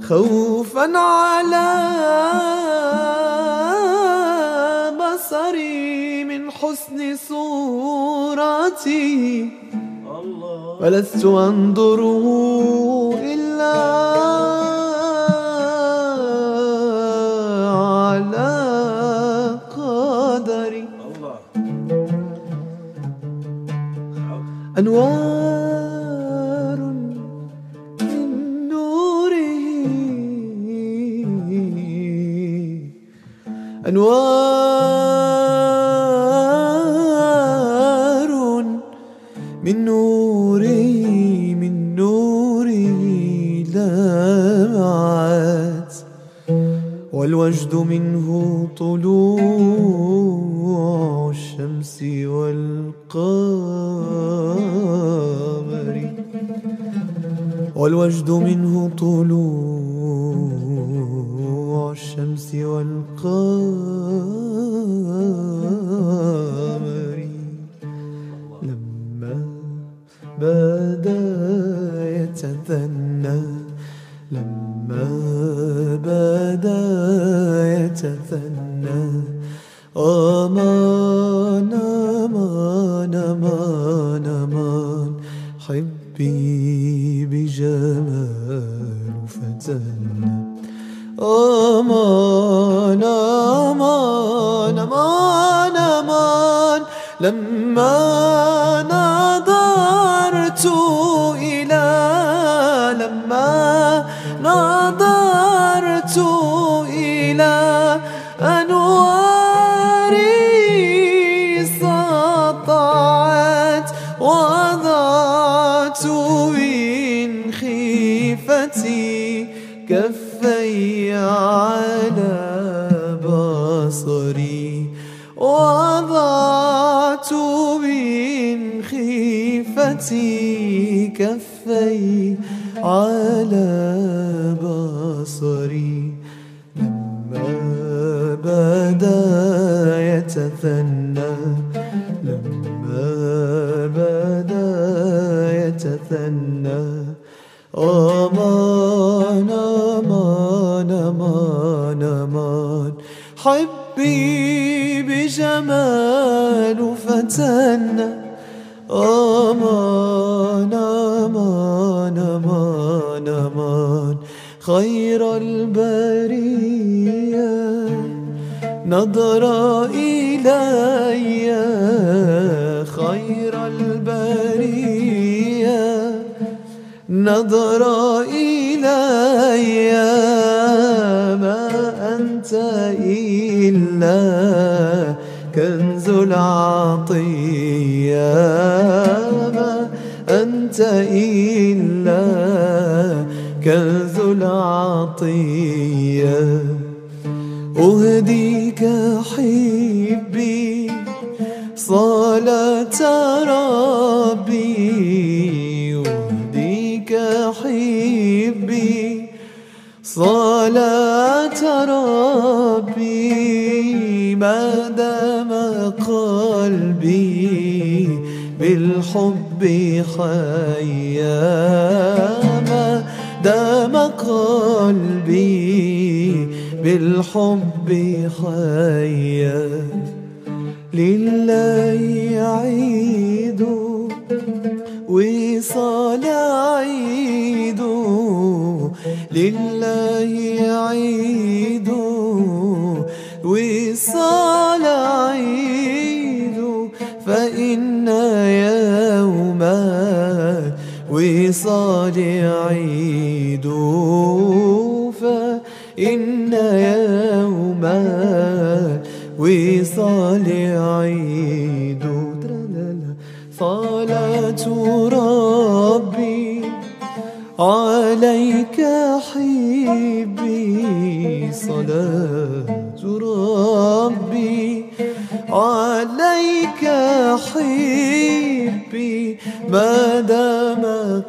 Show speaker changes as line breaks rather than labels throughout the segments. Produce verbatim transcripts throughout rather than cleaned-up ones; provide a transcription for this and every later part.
خوفا على بصري من حسن صورتي، ولست أنظر إلا على قدري. أنوار من نوره، أنوار من نوره، من نوره لمعت، والوجد منه طلوع الشمس والقمر، والوجد منه طلوع الشمس والقمر. لما بدا يتثنى، لما بدا يتثنى، أمان أمان أمان أمان حبي بجمال فتنى. أمان أمان أمان أمان لما نظرت إلى، لما نظرت إلى أنواري سطعت، وضعت من خيفتي كفي على بصري، وضعت من خيفتي كفي على بصري. لما بدا يتثنى، لما بدا يتثنى، أمان أمان أمان أمان حبي بجمال فتنى. أمان أمان أمان أمان خير البرية نظر إلي، خير البرية نظر إلي، ما أنت إلا كنز العطية، ما أنت إلا كنز العطية. أهديك حبي صلاة ربي، أهديك حبي صلاة ربي، ما دام قلبي بالحب حيا، ما دام قلبي بالحب حيا. لله عيد وصال عيد، لله عيد وصال عيد، فإن يوم وصال عيد، فإن يوم وصال عيد. صلاة ربي عليك حبي، صلاة ربي عليك حبي، ما دام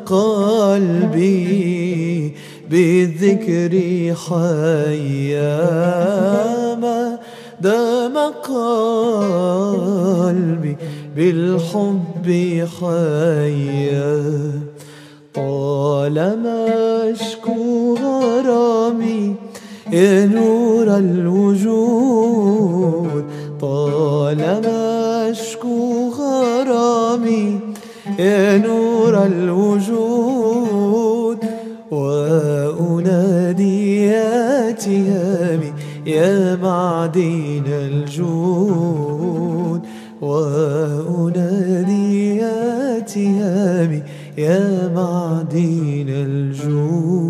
قلبي بالذكر حيا، ما دام قلبي بالحب حيا. طالما أشكو غرامي يا نور الوجود طالما أشكو غرامي، يا نور الوجود وأنادي يا تهامي، يا معدن الجود، وأنادي يا تهامي، يا معدن الجود.